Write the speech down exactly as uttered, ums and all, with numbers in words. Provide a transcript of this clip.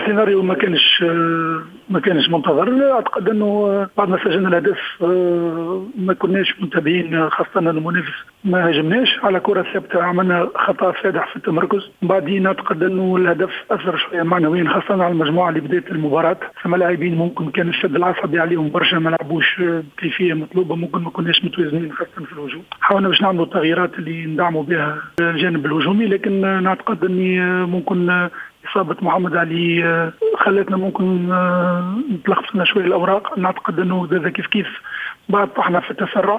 السيناريو ما كانش ما كانش منتظر. اعتقد انه بعد ما سجلنا الهدف ما كناش منتبهين، خاصه المنافس ما هاجمناش على كره ثابته، عملنا خطا فادح في التمركز. بعدين اعتقد انه الهدف اثر شويه معنويا، خاصه على المجموعه اللي بدات المباراه. ثم لاعبين ممكن كان الشد العصبي عليهم برشا، ما لعبوش بكيفيه مطلوبه، ممكن ما كناش متوازنين خاصه في الهجوم. حاولنا باش نعملوا التغييرات اللي ندعموا بها الجانب الهجومي، لكن نعتقد اني ممكن إصابة محمد علي خلتنا ممكن نتلخصنا شوية الأوراق. نعتقد أنه هذا كيف كيف بعد طحنا في التسرع.